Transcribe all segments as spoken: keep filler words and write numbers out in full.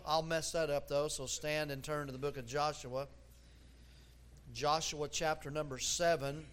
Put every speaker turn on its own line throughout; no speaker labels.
I'll mess that up though, so stand and turn to the book of Joshua. Joshua chapter number seven.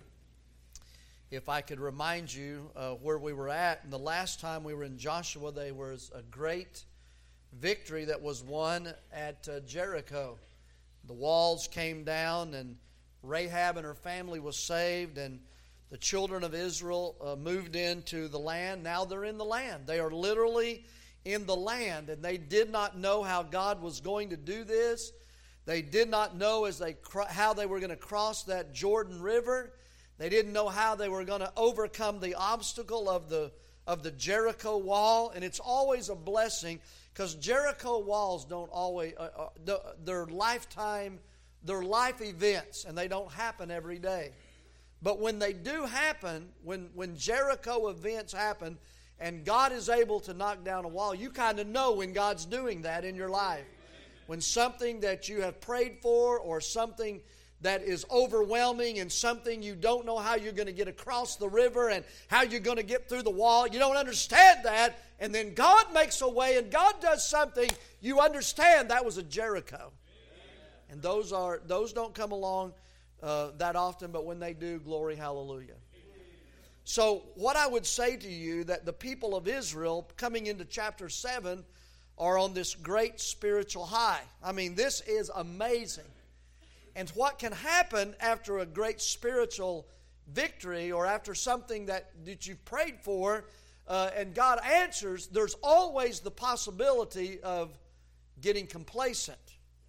If I could remind you uh, where we were at. And the last time we were in Joshua, there was a great victory that was won at uh, Jericho. The walls came down and Rahab and her family was saved, and the children of Israel uh, moved into the land. Now they're in the land. They are literally in the land, and they did not know how God was going to do this. They did not know as they how they were going to cross that Jordan River. They didn't know how they were going to overcome the obstacle of the of the Jericho wall. And it's always a blessing, because Jericho walls don't always uh, uh, they're lifetime, they're life events, and they don't happen every day. But when they do happen, when when Jericho events happen, and God is able to knock down a wall, you kind of know when God's doing that in your life. When something that you have prayed for, or something that is overwhelming, and something you don't know how you're going to get across the river and how you're going to get through the wall, you don't understand that, and then God makes a way and God does something, you understand that was a Jericho. And those are those don't come along uh, that often, but when they do, glory, hallelujah. So what I would say to you, that the people of Israel coming into chapter seven are on this great spiritual high. I mean, this is amazing. And what can happen after a great spiritual victory, or after something that, that you've prayed for uh, and God answers, there's always the possibility of getting complacent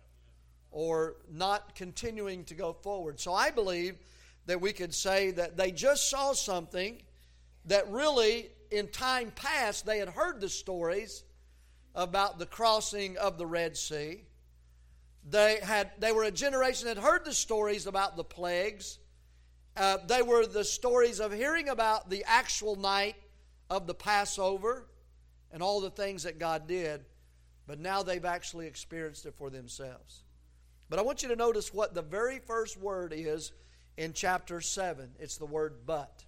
or not continuing to go forward. So I believe that we could say that they just saw something that really, in time past, they had heard the stories about the crossing of the Red Sea. They had they were a generation that heard the stories about the plagues. Uh, they were the stories of hearing about the actual night of the Passover and all the things that God did. But now they've actually experienced it for themselves. But I want you to notice what the very first word is in chapter seven. It's the word but.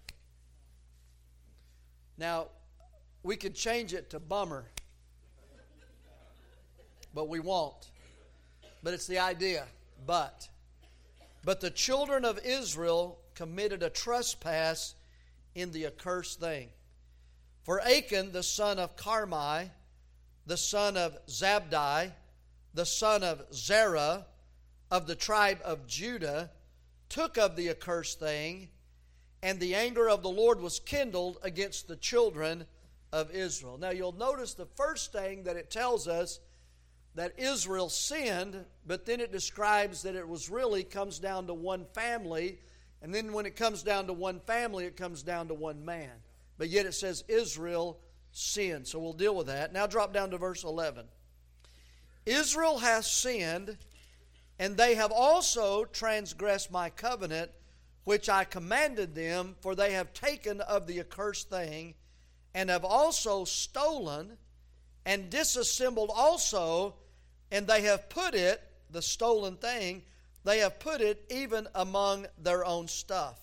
Now, we could change it to bummer, but we won't. But it's the idea, but. But the children of Israel committed a trespass in the accursed thing. For Achan, the son of Carmi, the son of Zabdi, the son of Zerah, of the tribe of Judah, took of the accursed thing, and the anger of the Lord was kindled against the children of Israel. Now you'll notice the first thing that it tells us, that Israel sinned, but then it describes that it was really comes down to one family, and then when it comes down to one family, it comes down to one man. But yet it says Israel sinned. So we'll deal with that. Now drop down to verse eleven. Israel hath sinned, and they have also transgressed my covenant, which I commanded them, for they have taken of the accursed thing, and have also stolen, and disassembled also, and they have put it, the stolen thing, they have put it even among their own stuff.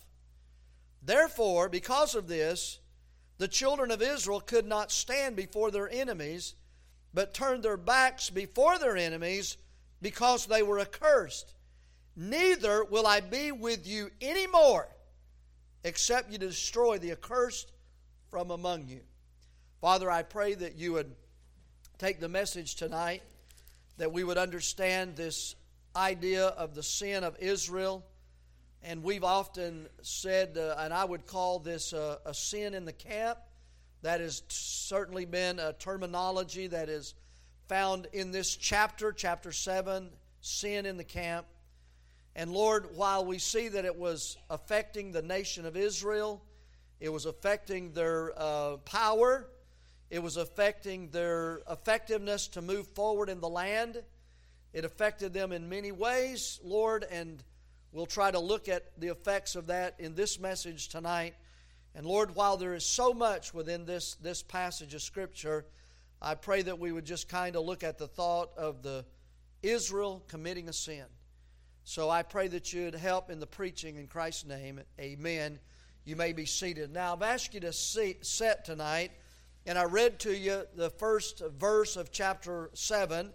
Therefore, because of this, the children of Israel could not stand before their enemies, but turned their backs before their enemies, because they were accursed. Neither will I be with you any more, except you destroy the accursed from among you. Father, I pray that you would take the message tonight, that we would understand this idea of the sin of Israel. And we've often said, uh, and I would call this uh, a sin in the camp. That has certainly been a terminology that is found in this chapter, chapter seven, sin in the camp. And Lord, while we see that it was affecting the nation of Israel, it was affecting their uh, power, it was affecting their effectiveness to move forward in the land. It affected them in many ways, Lord, and we'll try to look at the effects of that in this message tonight. And Lord, while there is so much within this, this passage of Scripture, I pray that we would just kind of look at the thought of the Israel committing a sin. So I pray that you'd help in the preaching in Christ's name. Amen. You may be seated. Now I've asked you to sit tonight, and I read to you the first verse of chapter seven.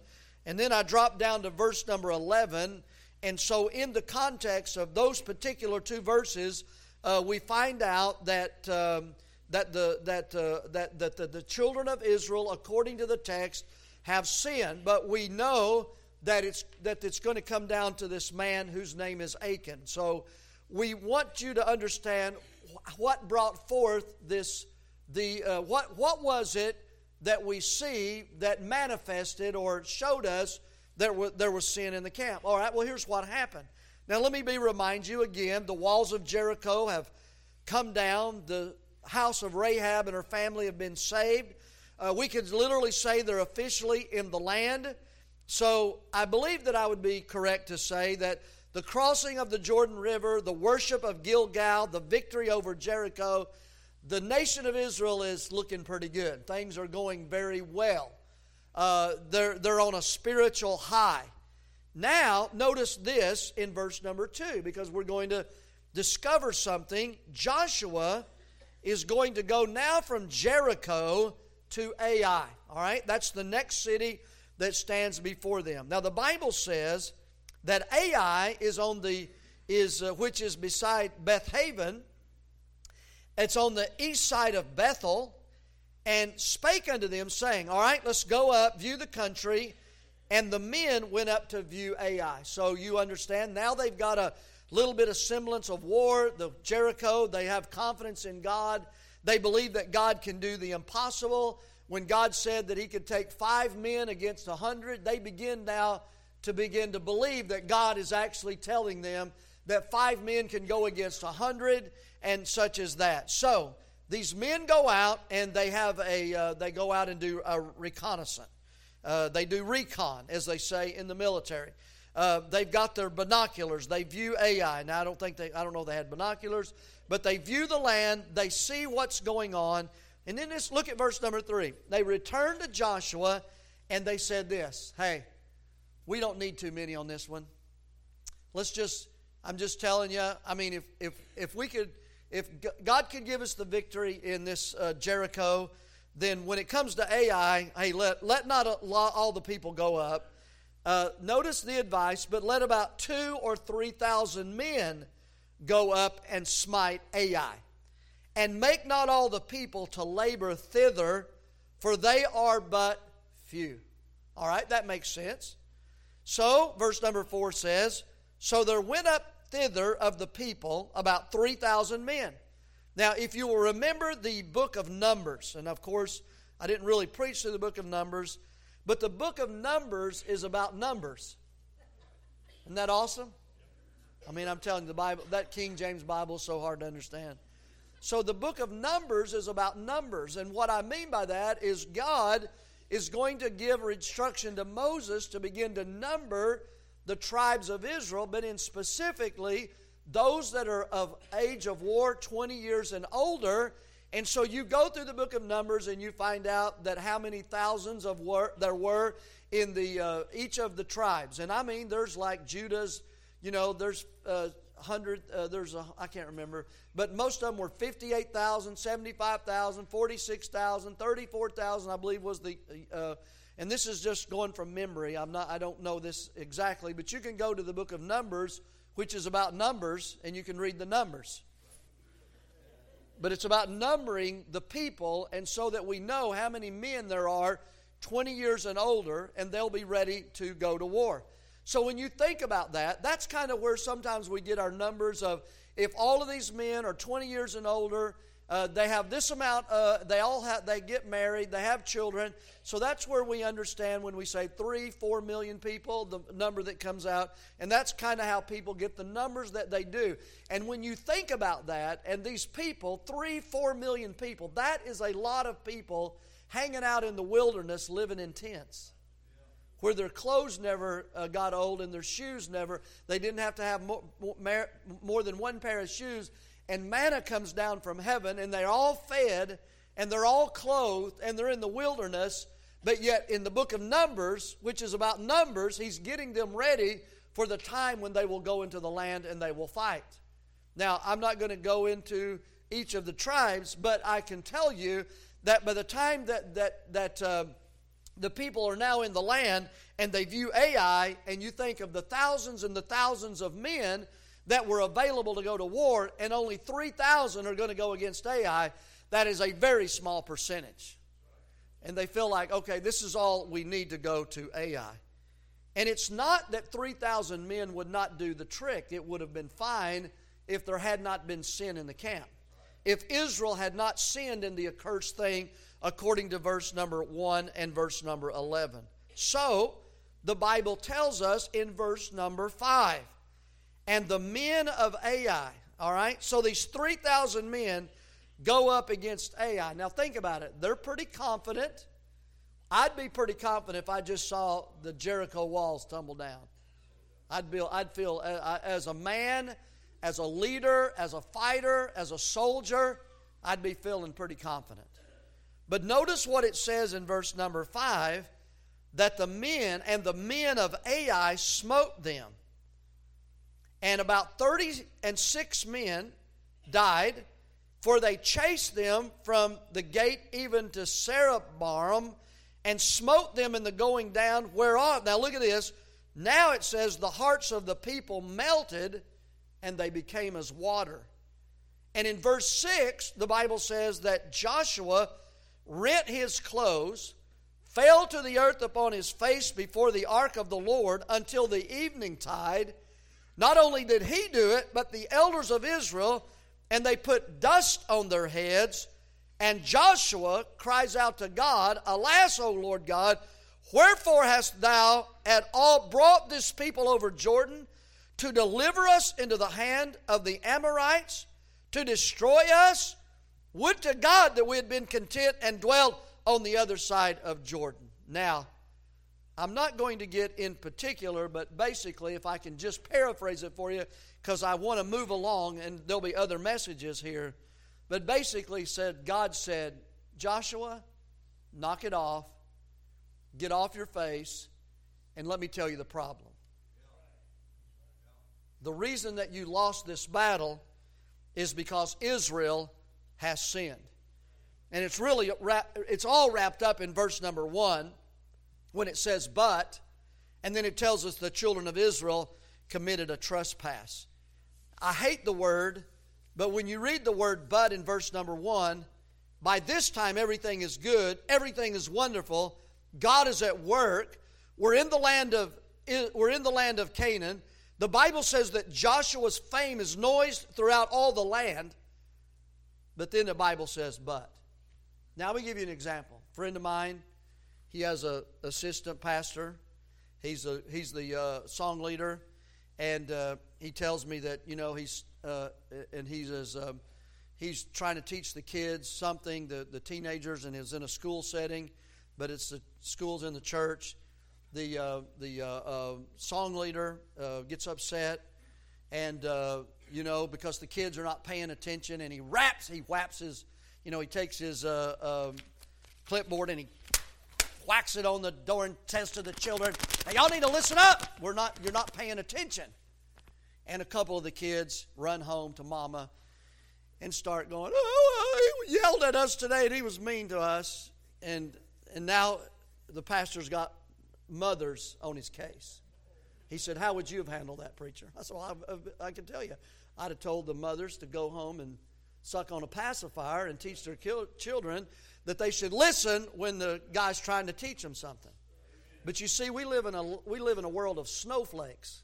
And then I dropped down to verse number eleven. And so in the context of those particular two verses, uh, we find out that um, that the that uh, that that the, the children of Israel, according to the text, have sinned. But we know that it's that it's going to come down to this man whose name is Achan. So we want you to understand what brought forth this. The uh, what what was it that we see that manifested or showed us that w- there was sin in the camp? All right, well, here's what happened. Now, let me be remind you again, the walls of Jericho have come down. The house of Rahab and her family have been saved. Uh, we could literally say they're officially in the land. So I believe that I would be correct to say that the crossing of the Jordan River, the worship of Gilgal, the victory over Jericho, the nation of Israel is looking pretty good. Things are going very well. Uh, they're, they're on a spiritual high. Now, notice this in verse number two, because we're going to discover something. Joshua is going to go now from Jericho to Ai. All right, that's the next city that stands before them. Now, the Bible says that Ai is on the is uh, which is beside Beth Haven. It's on the east side of Bethel, and spake unto them, saying, all right, let's go up, view the country. And the men went up to view Ai. So you understand, now they've got a little bit of semblance of war. The Jericho, they have confidence in God. They believe that God can do the impossible. When God said that he could take five men against a hundred, they begin now to begin to believe that God is actually telling them that five men can go against a hundred, and such as that. So these men go out and they have a uh, they go out and do a reconnaissance. Uh, they do recon, as they say in the military. Uh, they've got their binoculars. They view Ai. Now I don't think they I don't know if they had binoculars, but they view the land. They see what's going on, and then let's look at verse number three. They returned to Joshua, and they said this: hey, we don't need too many on this one. Let's just. I'm just telling you. I mean, if if if we could. If God could give us the victory in this uh, Jericho, then when it comes to Ai, hey, let, let not all the people go up. Uh, notice the advice, but let about two or three thousand men go up and smite Ai. And make not all the people to labor thither, for they are but few. All right, that makes sense. So, verse number four says, so there went up thither of the people about three thousand men. Now, if you will remember the book of Numbers, and of course, I didn't really preach through the book of Numbers, but the book of Numbers is about numbers. Isn't that awesome? I mean, I'm telling you, the Bible, that King James Bible is so hard to understand. So the book of Numbers is about numbers, and what I mean by that is God is going to give instruction to Moses to begin to number the tribes of Israel, but in specifically those that are of age of war, twenty years and older. And so you go through the book of Numbers and you find out that how many thousands of war, there were in the uh, each of the tribes. And I mean, there's like Judah's, you know, there's uh, hundred, uh, there's a, I can't remember, but most of them were fifty-eight thousand, seventy-five thousand, forty-six thousand, thirty-four thousand, I believe was the. Uh, And this is just going from memory. I'm not. I don't know this exactly, but you can go to the book of Numbers, which is about numbers, and you can read the numbers. But it's about numbering the people, and so that we know how many men there are, twenty years and older, and they'll be ready to go to war. So when you think about that, that's kind of where sometimes we get our numbers of if all of these men are twenty years and older. Uh, they have this amount, uh, they all have, they get married, they have children. So that's where we understand when we say three, four million people, the number that comes out. And that's kind of how people get the numbers that they do. And when you think about that, and these people, three, four million people, that is a lot of people hanging out in the wilderness living in tents. Where their clothes never uh, got old and their shoes never, they didn't have to have more, more, more than one pair of shoes. And manna comes down from heaven, and they're all fed, and they're all clothed, and they're in the wilderness. But yet in the book of Numbers, which is about numbers, he's getting them ready for the time when they will go into the land and they will fight. Now, I'm not going to go into each of the tribes, but I can tell you that by the time that that that uh, the people are now in the land and they view Ai, and you think of the thousands and the thousands of men that were available to go to war, and only three thousand are going to go against Ai, that is a very small percentage. And they feel like, okay, this is all we need to go to Ai. And it's not that three thousand men would not do the trick. It would have been fine if there had not been sin in the camp. If Israel had not sinned in the accursed thing, according to verse number one and verse number eleven. So, the Bible tells us in verse number five, and the men of Ai, all right? So these three thousand men go up against Ai. Now think about it. They're pretty confident. I'd be pretty confident if I just saw the Jericho walls tumble down. I'd feel, I'd feel uh, as a man, as a leader, as a fighter, as a soldier, I'd be feeling pretty confident. But notice what it says in verse number five, that the men, and the men of Ai smote them. And about thirty and six men died, for they chased them from the gate even to Sarabarim, and smote them in the going down whereof. Now look at this. Now it says the hearts of the people melted, and they became as water. And in verse six, the Bible says that Joshua rent his clothes, fell to the earth upon his face before the ark of the Lord until the evening tide. Not only did he do it, but the elders of Israel, and they put dust on their heads. And Joshua cries out to God, Alas, O Lord God, wherefore hast thou at all brought this people over Jordan to deliver us into the hand of the Amorites, to destroy us? Would to God that we had been content and dwelt on the other side of Jordan. Now, I'm not going to get in particular, but basically, if I can just paraphrase it for you, because I want to move along, and there'll be other messages here. But basically said, God said, Joshua, knock it off, get off your face, and let me tell you the problem. The reason that you lost this battle is because Israel has sinned. And it's really, it's all wrapped up in verse number one, when it says, but, and then it tells us the children of Israel committed a trespass. I hate the word, but when you read the word but in verse number one, by this time everything is good, everything is wonderful, God is at work, we're in the land of, we're in the land of Canaan. The Bible says that Joshua's fame is noised throughout all the land, but then the Bible says but. Now let me give you an example. A friend of mine, he has a assistant pastor. He's a he's the uh, song leader, and uh, he tells me that you know he's uh, and he's as um, he's trying to teach the kids something, the the teenagers, and is in a school setting, but it's the schools in the church. The uh, the uh, uh, song leader uh, gets upset, and uh, you know because the kids are not paying attention, and he raps, he whaps his, you know he takes his uh, uh, clipboard and he whacks it on the door and says to the children, "Hey, y'all need to listen up. We're not, you're not paying attention." And a couple of the kids run home to mama and start going, "Oh, he yelled at us today, and he was mean to us." And and now the pastor's got mothers on his case. He said, "How would you have handled that, preacher?" I said, "Well, I, I can tell you. I'd have told the mothers to go home and suck on a pacifier and teach their children that they should listen when the guy's trying to teach them something." But you see, we live in a we live in a world of snowflakes.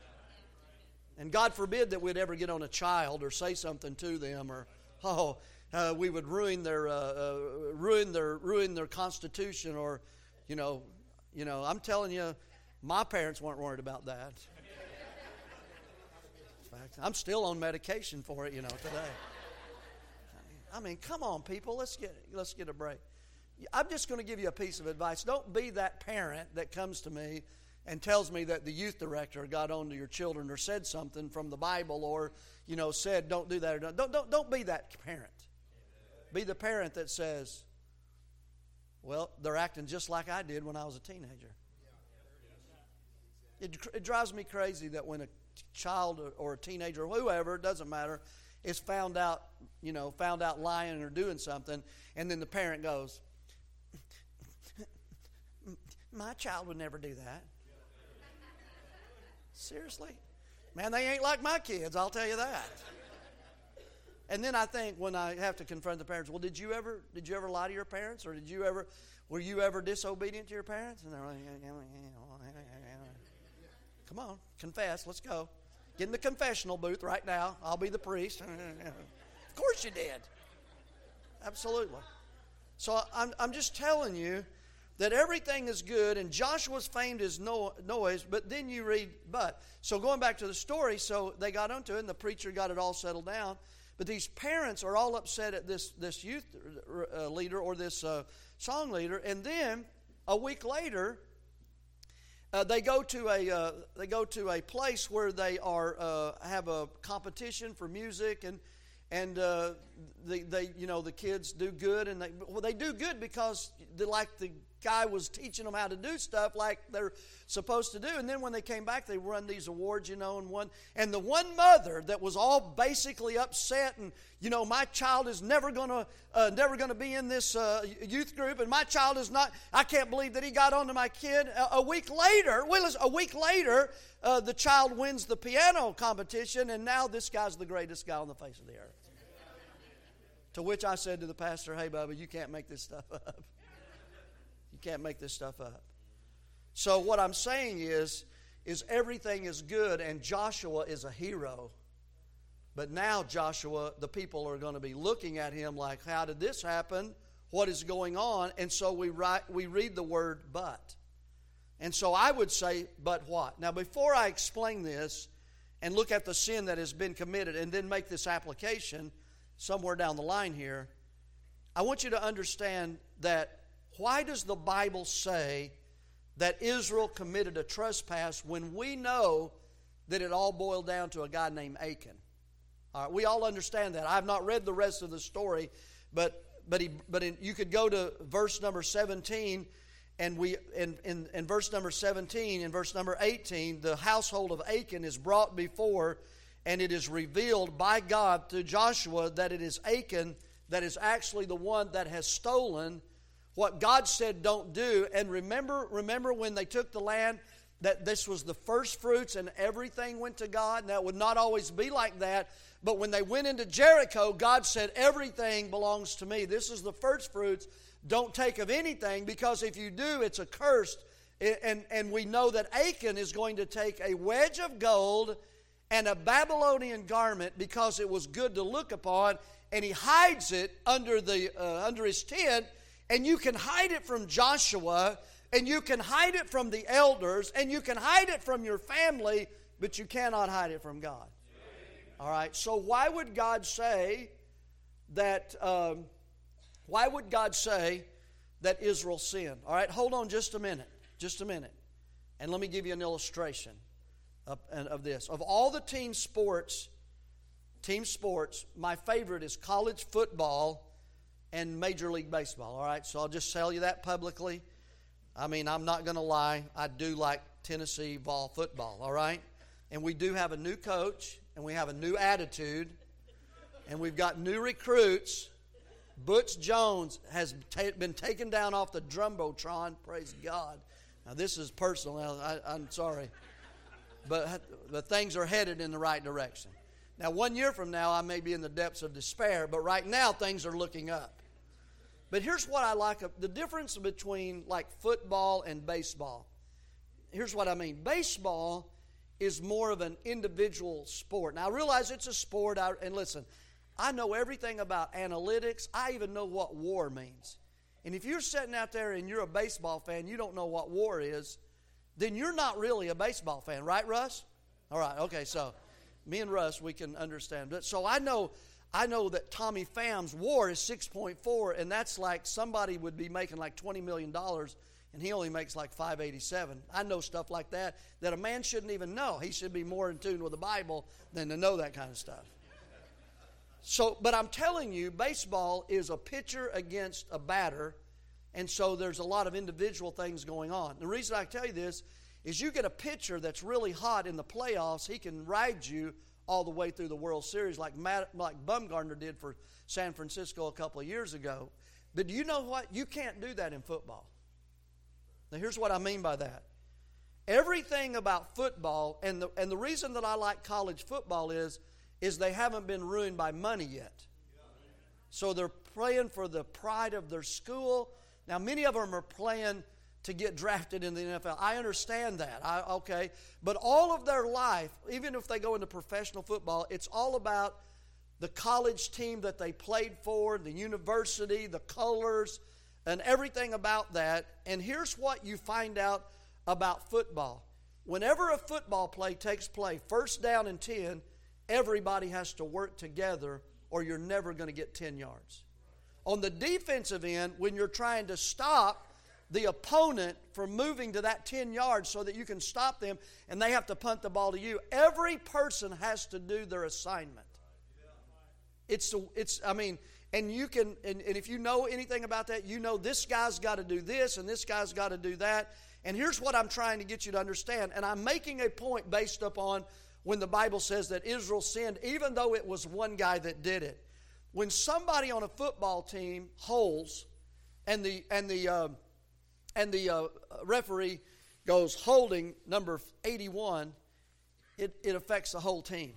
And God forbid that we'd ever get on a child or say something to them, or oh, uh, we would ruin their uh, uh, ruin their ruin their constitution, or you know, you know. I'm telling you, my parents weren't worried about that. In fact, I'm still on medication for it, you know, today. I mean, come on, people. Let's get let's get a break. I'm just going to give you a piece of advice. Don't be that parent that comes to me and tells me that the youth director got on to your children or said something from the Bible, or you know said don't do that or don't don't don't be that parent. Be the parent that says, "Well, they're acting just like I did when I was a teenager." It, it drives me crazy that when a child or a teenager or whoever, it doesn't matter, is found out, you know, found out lying or doing something, and then the parent goes, My child would never do that. Seriously? Man, they ain't like my kids, I'll tell you that. And then I think when I have to confront the parents, well, did you ever did you ever lie to your parents? Or did you ever were you ever disobedient to your parents? And they're like, come on, confess, let's go. Get in the confessional booth right now. I'll be the priest. Of course you did. Absolutely. So I'm I'm just telling you that everything is good, and Joshua's famed his no, noise, but then you read, but. So going back to the story, so they got onto it, and the preacher got it all settled down. But these parents are all upset at this, this youth uh, leader or this uh, song leader, and then a week later, uh, they go to a uh, they go to a place where they are uh, have a competition for music, and and uh, they, they you know the kids do good, and they well they do good because they like the guy was teaching them how to do stuff like they're supposed to do. And then when they came back, they run these awards, you know, and one and the one mother that was all basically upset, and you know, my child is never gonna uh, never gonna be in this uh, youth group, and my child is not. I can't believe that he got onto my kid. A, a week later, well, a week later, uh, the child wins the piano competition, and now this guy's the greatest guy on the face of the earth. To which I said to the pastor, "Hey, Bubba, you can't make this stuff up. You can't make this stuff up." So what I'm saying is, is everything is good, and Joshua is a hero. But now Joshua, the people are going to be looking at him like, how did this happen? What is going on? And so we write, we read the word but. And so I would say, but what? Now before I explain this and look at the sin that has been committed and then make this application somewhere down the line here, I want you to understand that why does the Bible say that Israel committed a trespass when we know that it all boiled down to a guy named Achan? All right, we all understand that. I've not read the rest of the story, but but he but in, you could go to verse number seventeen, and we in, in in verse number seventeen, in verse number eighteen, the household of Achan is brought before, and it is revealed by God to Joshua that it is Achan that is actually the one that has stolen what God said don't do. And remember, remember when they took the land, that this was the first fruits and everything went to God? Now, it would not always be like that. But when they went into Jericho, God said, everything belongs to me. This is the first fruits. Don't take of anything, because if you do, it's accursed. And, and we know that Achan is going to take a wedge of gold and a Babylonian garment because it was good to look upon, and he hides it under, the, uh, under his tent. And you can hide it from Joshua, and you can hide it from the elders, and you can hide it from your family, but you cannot hide it from God. All right, so why would God say that, um, why would God say that Israel sinned? All right, hold on just a minute, just a minute. And let me give you an illustration of, of this. Of all the team sports, team sports, my favorite is college football and Major League Baseball, all right? So I'll just tell you that publicly. I mean, I'm not going to lie. I do like Tennessee Vol football, all right? And we do have a new coach, and we have a new attitude, and we've got new recruits. Butch Jones has ta- been taken down off the Jumbotron, praise God. Now, this is personal. I, I'm sorry. But, but things are headed in the right direction. Now, one year from now, I may be in the depths of despair, but right now, things are looking up. But here's what I like. The difference between like football and baseball. Here's what I mean. Baseball is more of an individual sport. Now, I realize it's a sport. I, and listen, I know everything about analytics. I even know what war means. And if you're sitting out there and you're a baseball fan, you don't know what war is, then you're not really a baseball fan. Right, Russ? All right. Okay, so me and Russ, we can understand. So I know... I know that Tommy Pham's war is six point four, and that's like somebody would be making like twenty million dollars, and he only makes like five eighty-seven. I know stuff like that that a man shouldn't even know. He should be more in tune with the Bible than to know that kind of stuff. So, but I'm telling you, baseball is a pitcher against a batter, and so there's a lot of individual things going on. The reason I tell you this is you get a pitcher that's really hot in the playoffs, he can ride you all the way through the World Series like Matt, like Bumgarner did for San Francisco a couple of years ago. But do you know what? You can't do that in football. Now here's what I mean by that. Everything about football, and the, and the reason that I like college football is, is they haven't been ruined by money yet. So they're playing for the pride of their school. Now many of them are playing to get drafted in the N F L. I understand that. I, okay. But all of their life, even if they go into professional football, it's all about the college team that they played for, the university, the colors, and everything about that. And here's what you find out about football. Whenever a football play takes place, first down and ten, everybody has to work together or you're never going to get ten yards. On the defensive end, when you're trying to stop the opponent from moving to that ten yards so that you can stop them and they have to punt the ball to you, every person has to do their assignment. It's, it's I mean, and you can, and, and if you know anything about that, you know this guy's got to do this and this guy's got to do that. And here's what I'm trying to get you to understand. And I'm making a point based upon when the Bible says that Israel sinned, even though it was one guy that did it. When somebody on a football team holds, and the and the uh, and the uh, referee goes holding number eighty-one, it, it affects the whole team.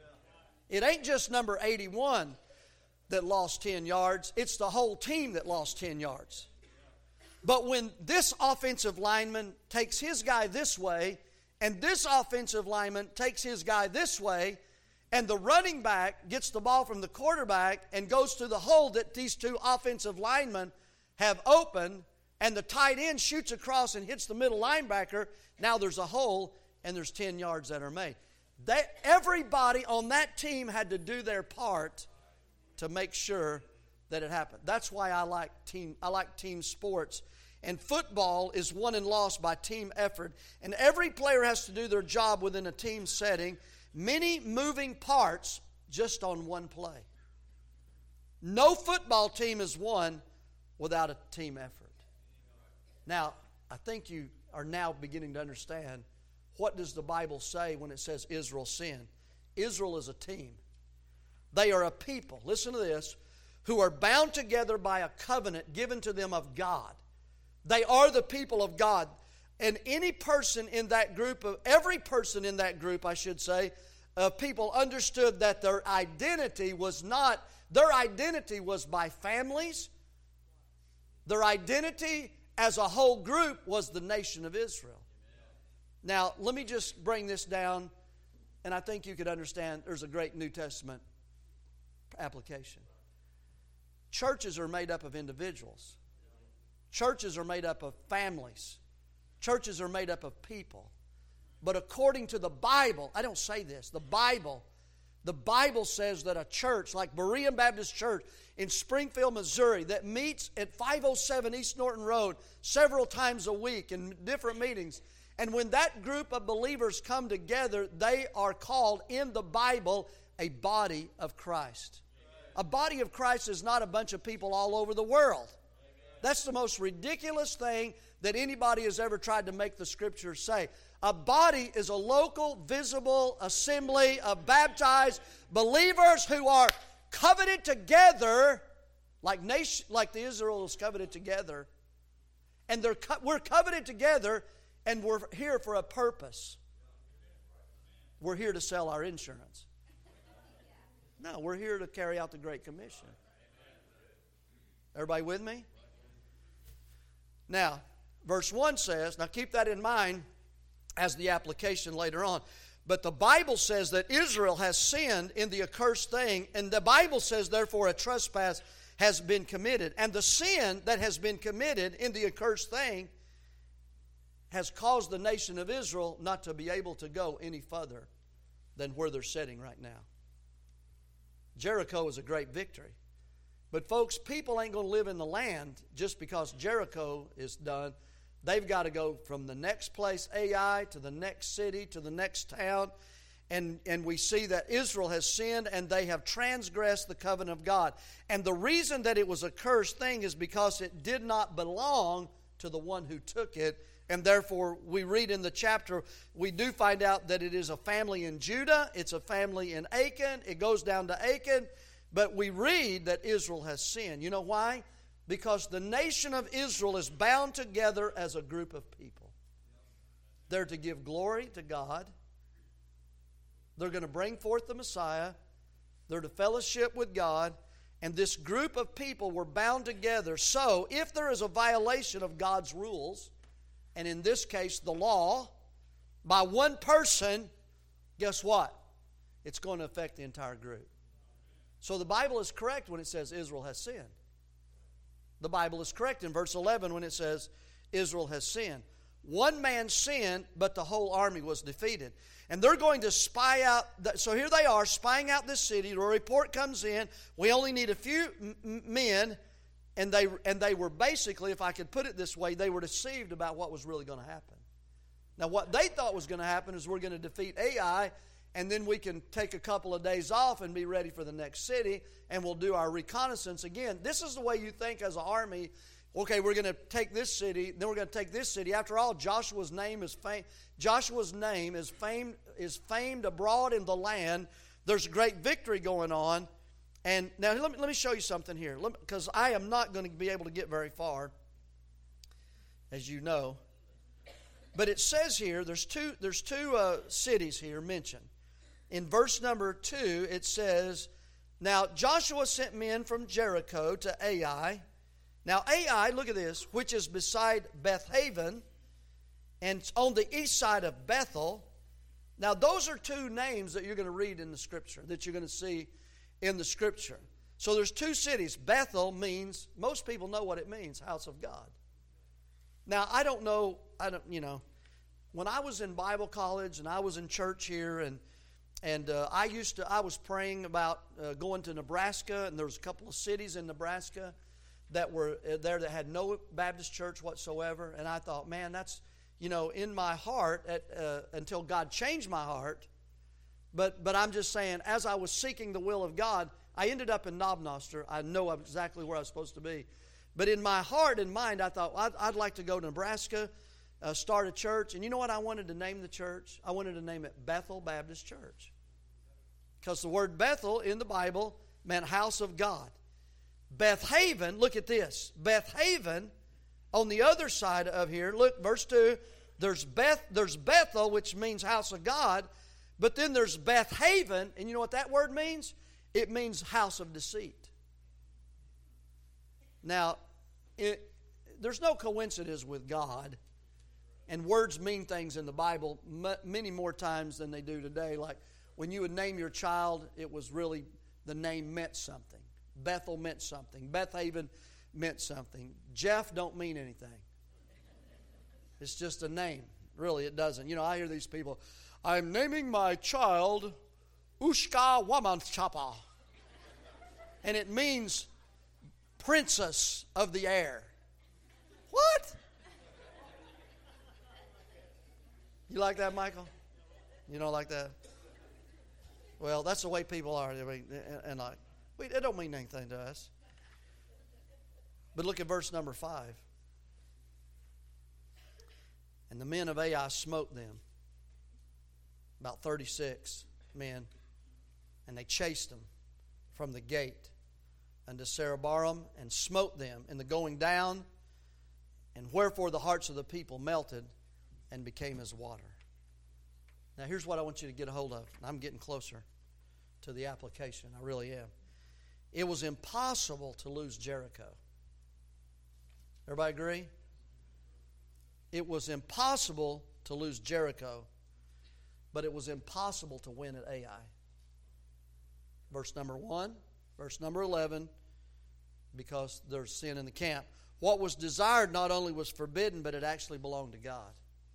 It ain't just number eighty-one that lost ten yards. It's the whole team that lost ten yards. But when this offensive lineman takes his guy this way, and this offensive lineman takes his guy this way, and the running back gets the ball from the quarterback and goes to the hole that these two offensive linemen have opened, and the tight end shoots across and hits the middle linebacker, now there's a hole and there's ten yards that are made. They, everybody on that team had to do their part to make sure that it happened. That's why I like team, I like team sports. And football is won and lost by team effort. And every player has to do their job within a team setting. Many moving parts just on one play. No football team is won without a team effort. Now, I think you are now beginning to understand, what does the Bible say when it says Israel sinned? Israel is a team. They are a people, listen to this, who are bound together by a covenant given to them of God. They are the people of God. And any person in that group, of every person in that group, I should say, of people understood that their identity was not, their identity was by families. Their identity as a whole group was the nation of Israel. Now, let me just bring this down, and I think you could understand there's a great New Testament application. Churches are made up of individuals. Churches are made up of families. Churches are made up of people. But according to the Bible, I don't say this, the Bible, the Bible says that a church like Berean Baptist Church in Springfield, Missouri, that meets at five oh seven East Norton Road several times a week in different meetings, and when that group of believers come together, they are called in the Bible a body of Christ. A body of Christ is not a bunch of people all over the world. That's the most ridiculous thing that anybody has ever tried to make the Scriptures say. A body is a local, visible assembly of baptized believers who are covenanted together, like nation, like the Israel is covenanted together. And they're co- we're covenanted together, and we're here for a purpose. We're here to sell our insurance. No, we're here to carry out the Great Commission. Everybody with me? Now, verse one says, now keep that in mind as the application later on. But the Bible says that Israel has sinned in the accursed thing, and the Bible says, therefore, a trespass has been committed. And the sin that has been committed in the accursed thing has caused the nation of Israel not to be able to go any further than where they're sitting right now. Jericho is a great victory. But folks, people ain't going to live in the land just because Jericho is done. They've got to go from the next place, Ai, to the next city, to the next town. And, and we see that Israel has sinned and they have transgressed the covenant of God. And the reason that it was a cursed thing is because it did not belong to the one who took it. And therefore, we read in the chapter, we do find out that it is a family in Judah. It's a family in Achan. It goes down to Achan. But we read that Israel has sinned. You know why? Because the nation of Israel is bound together as a group of people. They're to give glory to God. They're going to bring forth the Messiah. They're to fellowship with God. And this group of people were bound together. So, if there is a violation of God's rules, and in this case the law, by one person, guess what? It's going to affect the entire group. So the Bible is correct when it says Israel has sinned. The Bible is correct in verse eleven when it says Israel has sinned. One man sinned, but the whole army was defeated. And they're going to spy out. So here they are, spying out this city. The report comes in. We only need a few m- men. And they, and they were basically, if I could put it this way, they were deceived about what was really going to happen. Now, what they thought was going to happen is we're going to defeat Ai, and then we can take a couple of days off and be ready for the next city, and we'll do our reconnaissance again. This is the way you think as an army. Okay, we're going to take this city, then we're going to take this city. After all, Joshua's name is famed. Joshua's name is famed is famed abroad in the land. There's great victory going on. And now let me, let me show you something here, because I am not going to be able to get very far, as you know. But it says here, there's two there's two uh, cities here mentioned. In verse number two, it says, now Joshua sent men from Jericho to Ai. Now Ai, look at this, which is beside Bethaven, and on the east side of Bethel. Now those are two names that you're going to read in the Scripture, that you're going to see in the Scripture. So there's two cities. Bethel means, most people know what it means, house of God. Now I don't know, I don't, you know, when I was in Bible college and I was in church here, and and uh, I used to, I was praying about uh, going to Nebraska, and there was a couple of cities in Nebraska that were there that had no Baptist church whatsoever, and I thought, man, that's, you know, in my heart at, uh, until God changed my heart. But but I'm just saying, as I was seeking the will of God, I ended up in Knob-Noster. I know exactly where I was supposed to be. But in my heart and mind, I thought, I'd, I'd like to go to Nebraska, uh, start a church. And you know what I wanted to name the church? I wanted to name it Bethel Baptist Church. Because the word Bethel in the Bible meant house of God. Bethaven, look at this. Bethaven, on the other side of here, look, verse two, there's Beth, there's Bethel, which means house of God. But then there's Bethaven, and you know what that word means? It means house of deceit. Now, it, there's no coincidence with God, and words mean things in the Bible m- many more times than they do today. Like when you would name your child, it was really, the name meant something. Bethel meant something. Bethaven meant something. Jeff don't mean anything. It's just a name. Really, it doesn't. You know, I hear these people, I'm naming my child Ushka Wamanchapa. And it means princess of the air. What? You like that, Michael? You don't like that? Well, that's the way people are. And like, it don't mean anything to us. But look at verse number five. And the men of Ai smote them, about thirty-six men, and they chased them from the gate unto Sarabarim, and smote them in the going down, and wherefore the hearts of the people melted and became as water. Now here's what I want you to get a hold of. I'm getting closer to the application. I really am. It was impossible to lose Jericho. Everybody agree? It was impossible to lose Jericho, but it was impossible to win at Ai. Verse number one, verse number eleven, because there's sin in the camp. What was desired not only was forbidden, but it actually belonged to God.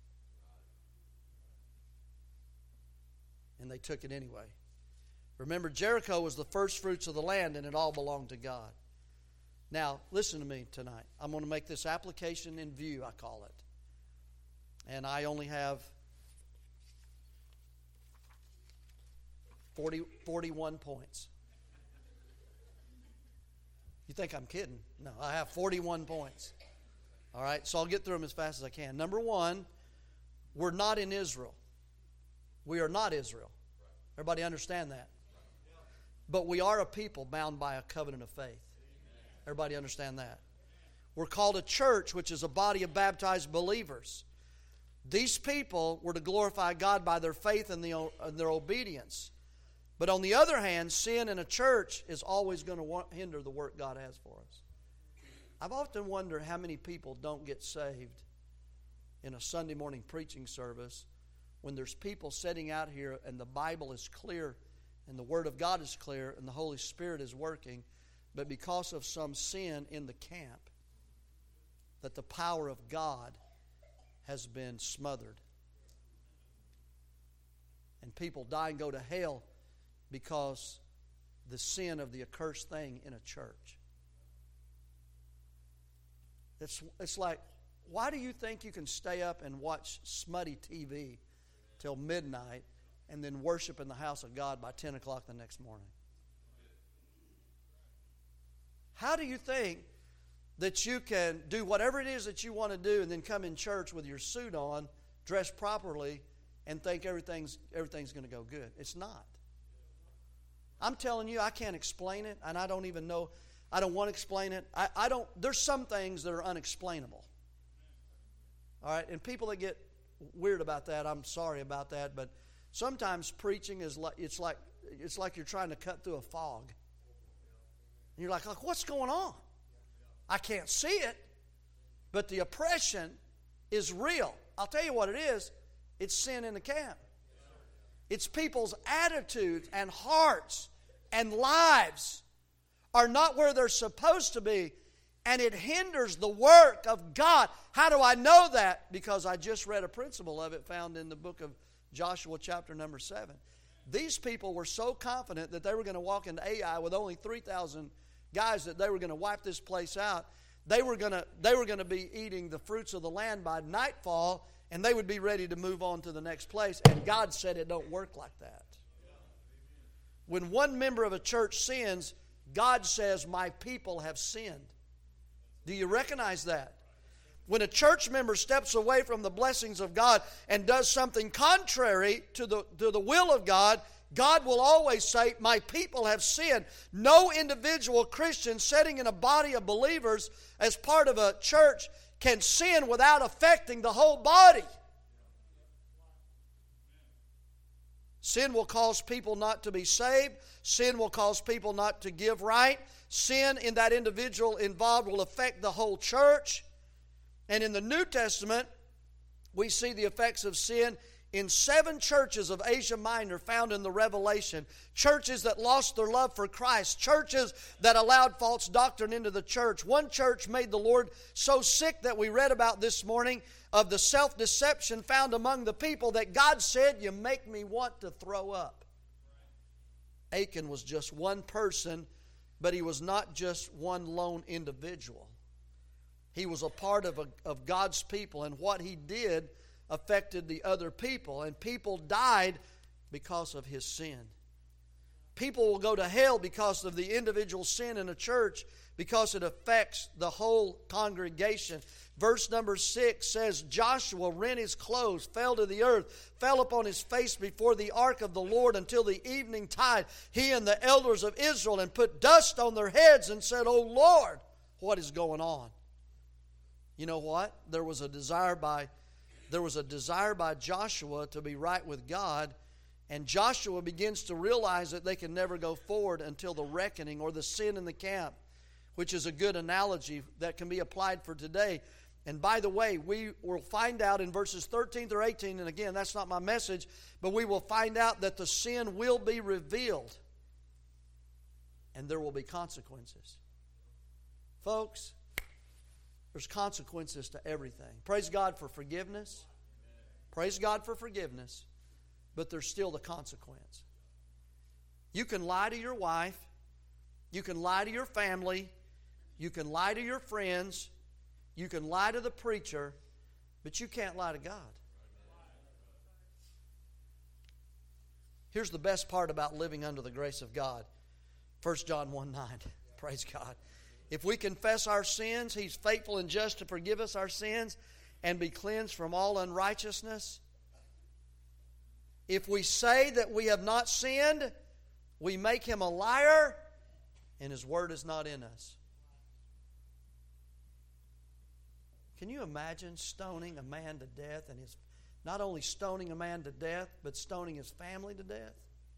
And they took it anyway. Remember, Jericho was the first fruits of the land, and it all belonged to God. Now, listen to me tonight. I'm going to make this application in view, I call it. And I only have forty, forty-one points. You think I'm kidding? No, I have forty-one points. All right, so I'll get through them as fast as I can. Number one, we're not in Israel. We are not Israel. Everybody understand that? But we are a people bound by a covenant of faith. Everybody understand that? We're called a church, which is a body of baptized believers. These people were to glorify God by their faith and, the, and their obedience. But on the other hand, sin in a church is always going to hinder the work God has for us. I've often wondered how many people don't get saved in a Sunday morning preaching service when there's people sitting out here and the Bible is clear and the Word of God is clear and the Holy Spirit is working, but because of some sin in the camp, that the power of God has been smothered. And people die and go to hell because the sin of the accursed thing in a church. It's, it's like, why do you think you can stay up and watch smutty T V till midnight and then worship in the house of God by ten o'clock the next morning? How do you think that you can do whatever it is that you want to do and then come in church with your suit on, dressed properly, and think everything's, everything's going to go good? It's not. I'm telling you, I can't explain it, and I don't even know. I don't want to explain it. I, I don't. There's some things that are unexplainable. All right, and people that get weird about that, I'm sorry about that, but sometimes preaching is like it's like it's like you're trying to cut through a fog. And you're like, like, what's going on? I can't see it, but the oppression is real. I'll tell you what it is. It's sin in the camp. It's people's attitudes and hearts and lives are not where they're supposed to be, and it hinders the work of God. How do I know that? Because I just read a principle of it found in the book of Joshua chapter number seven. These people were so confident that they were going to walk into Ai with only three thousand guys, that they were going to wipe this place out. They were going to, they were going to be eating the fruits of the land by nightfall, and they would be ready to move on to the next place. And God said it don't work like that. When one member of a church sins, God says, my people have sinned. Do you recognize that? When a church member steps away from the blessings of God and does something contrary to the, to the will of God, God will always say, my people have sinned. No individual Christian sitting in a body of believers as part of a church can sin without affecting the whole body. Sin will cause people not to be saved. Sin will cause people not to give right. Sin in that individual involved will affect the whole church. And in the New Testament, we see the effects of sin in seven churches of Asia Minor found in the Revelation. Churches that lost their love for Christ. Churches that allowed false doctrine into the church. One church made the Lord so sick that we read about this morning of the self-deception found among the people that God said, you make me want to throw up. Achan was just one person, but he was not just one lone individual. He was a part of, a, of God's people, and what he did affected the other people, and people died because of his sin. People will go to hell because of the individual sin in a church, because it affects the whole congregation. Verse number six says, Joshua rent his clothes, fell to the earth, fell upon his face before the ark of the Lord until the evening tide, he and the elders of Israel, and put dust on their heads and said, O Lord, what is going on? You know what? There was a desire by There was a desire by Joshua to be right with God, and Joshua begins to realize that they can never go forward until the reckoning or the sin in the camp, which is a good analogy that can be applied for today. And by the way, we will find out in verses thirteen through eighteen, and again, that's not my message, but we will find out that the sin will be revealed, and there will be consequences. Folks, there's consequences to everything. Praise God for forgiveness. Praise God for forgiveness. But there's still the consequence. You can lie to your wife. You can lie to your family. You can lie to your friends. You can lie to the preacher. But you can't lie to God. Here's the best part about living under the grace of God. First John one nine. Praise God. If we confess our sins, He's faithful and just to forgive us our sins and be cleansed from all unrighteousness. If we say that we have not sinned, we make Him a liar, and His word is not in us. Can you imagine stoning a man to death and his, not only stoning a man to death, but stoning his family to death?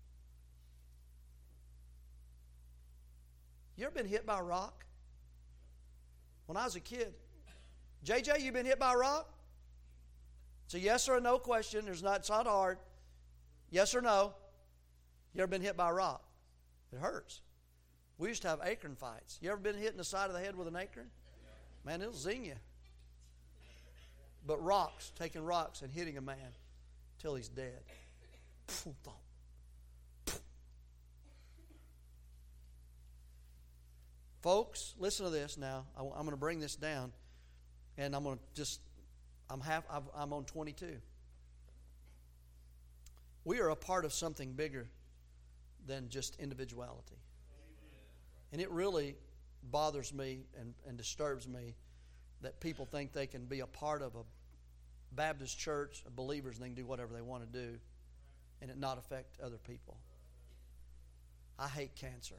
You ever been hit by a rock? When I was a kid, J J, you been hit by a rock? It's a yes or a no question. There's not, it's not hard. Yes or no. You ever been hit by a rock? It hurts. We used to have acorn fights. You ever been hit in the side of the head with an acorn? Man, it'll zing you. But rocks, taking rocks and hitting a man till he's dead. Folks, listen to this now. I'm going to bring this down, and I'm going to just, I'm half, I'm on twenty-two. We are a part of something bigger than just individuality. And it really bothers me and, and disturbs me that people think they can be a part of a Baptist church of believers and they can do whatever they want to do and it not affect other people. I hate cancer.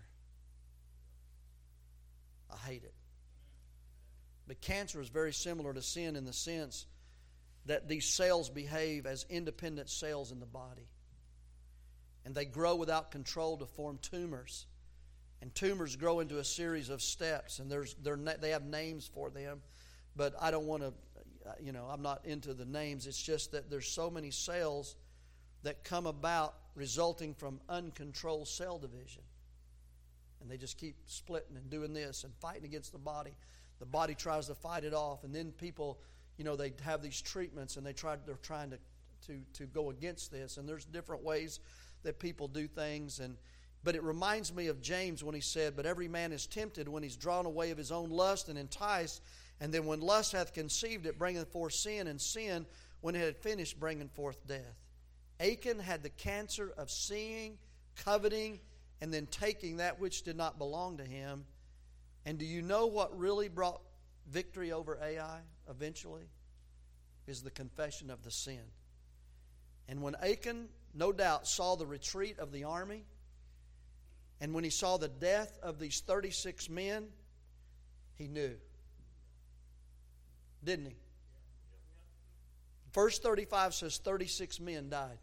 I hate it. But cancer is very similar to sin in the sense that these cells behave as independent cells in the body. And they grow without control to form tumors. And tumors grow into a series of steps, and there's they're, they have names for them. But I don't want to, you know, I'm not into the names. It's just that there's so many cells that come about resulting from uncontrolled cell division. And they just keep splitting and doing this and fighting against the body. The body tries to fight it off, and then people, you know, they have these treatments, and they try they're trying to to to go against this. And there's different ways that people do things, and but it reminds me of James when he said, "But every man is tempted when he's drawn away of his own lust and enticed, and then when lust hath conceived, it bringeth forth sin, and sin, when it had finished, bringeth forth death." Achan had the cancer of seeing, coveting, and then taking that which did not belong to him. And do you know what really brought victory over Ai eventually? Is the confession of the sin. And when Achan, no doubt, saw the retreat of the army, and when he saw the death of these thirty-six men, he knew. Didn't he? Verse thirty-five says thirty-six men died.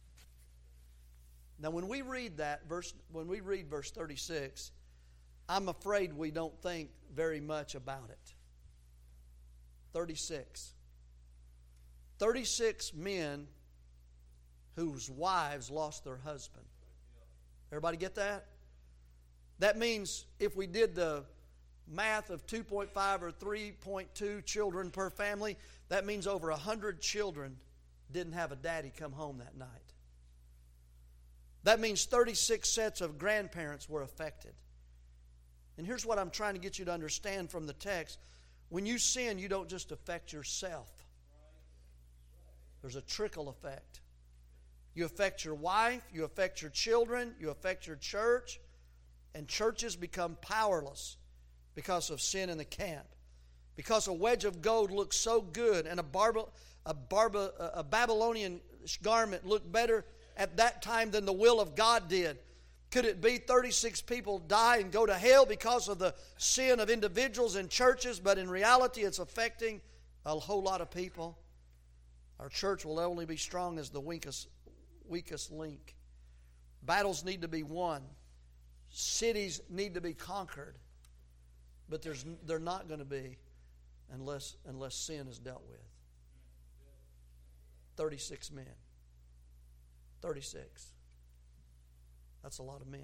Now when we read that, verse when we read verse thirty-six, I'm afraid we don't think very much about it. thirty-six. thirty-six men whose wives lost their husband. Everybody get that? That means if we did the math of two point five or three point two children per family, that means over one hundred children didn't have a daddy come home that night. That means thirty-six sets of grandparents were affected. And here's what I'm trying to get you to understand from the text. When you sin, you don't just affect yourself. There's a trickle effect. You affect your wife, you affect your children, you affect your church, and churches become powerless because of sin in the camp. Because a wedge of gold looks so good and a, barba, a, barba, a Babylonian garment looked better at that time than the will of God did. Could it be thirty-six people die and go to hell because of the sin of individuals and churches, but in reality it's affecting a whole lot of people? Our church will only be strong as the weakest, weakest link. Battles need to be won. Cities need to be conquered. But there's, they're not going to be unless, unless sin is dealt with. thirty-six men. thirty-six. That's a lot of men.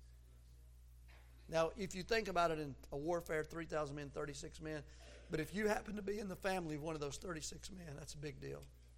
Now, if you think about it in a warfare, three thousand men, thirty-six men. But if you happen to be in the family of one of those thirty-six men, that's a big deal.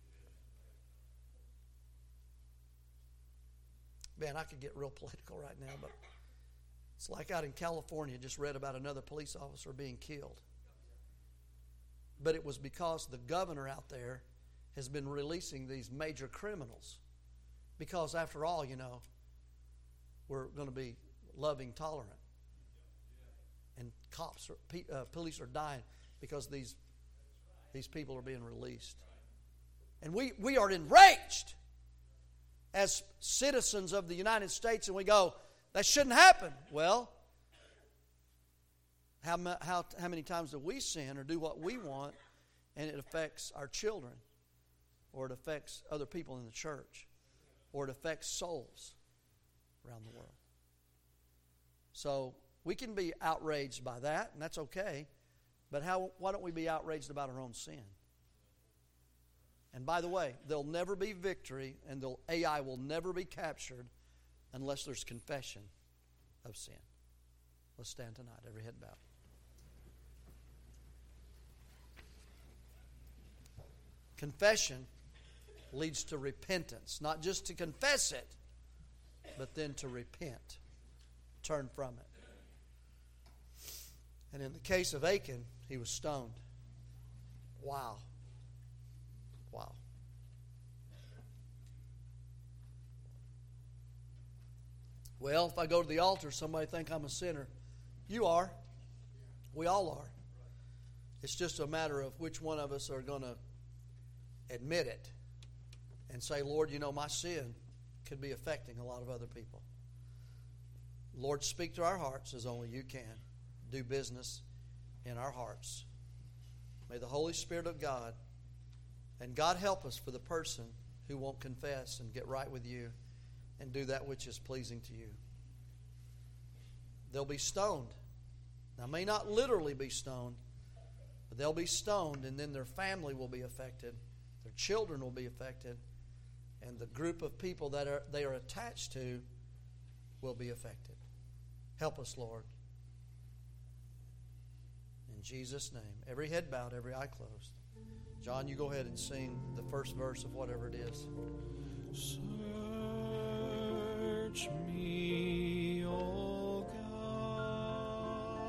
Man, I could get real political right now, but it's like out in California, just read about another police officer being killed. But it was because the governor out there has been releasing these major criminals. Because after all, you know, we're going to be loving, tolerant. And cops, are, uh, police are dying because these, these people are being released. And we, we are enraged as citizens of the United States, and we go, that shouldn't happen. Well, how, how, how many times do we sin or do what we want, and it affects our children, or it affects other people in the church, or it affects souls around the world. So we can be outraged by that, and that's okay. But how? Why don't we be outraged about our own sin? And by the way, there'll never be victory, and the A I will never be captured unless there's confession of sin. Let's stand tonight, every head bowed. Confession leads to repentance, not just to confess it, but then to repent, turn from it. And in the case of Achan, he was stoned. Wow. Wow. Well, if I go to the altar, somebody think I'm a sinner. You are. We all are. It's just a matter of which one of us are going to admit it and say, Lord, you know, my sin could be affecting a lot of other people. Lord, speak to our hearts as only you can. Do business in our hearts. May the Holy Spirit of God, and God help us for the person who won't confess and get right with you and do that which is pleasing to you. They'll be stoned. Now, may not literally be stoned, but they'll be stoned, and then their family will be affected. Their children will be affected, and the group of people that are they are attached to will be affected. Help us, Lord. In Jesus' name. Every head bowed, every eye closed. John, you go ahead and sing the first verse of whatever it is.
Search me,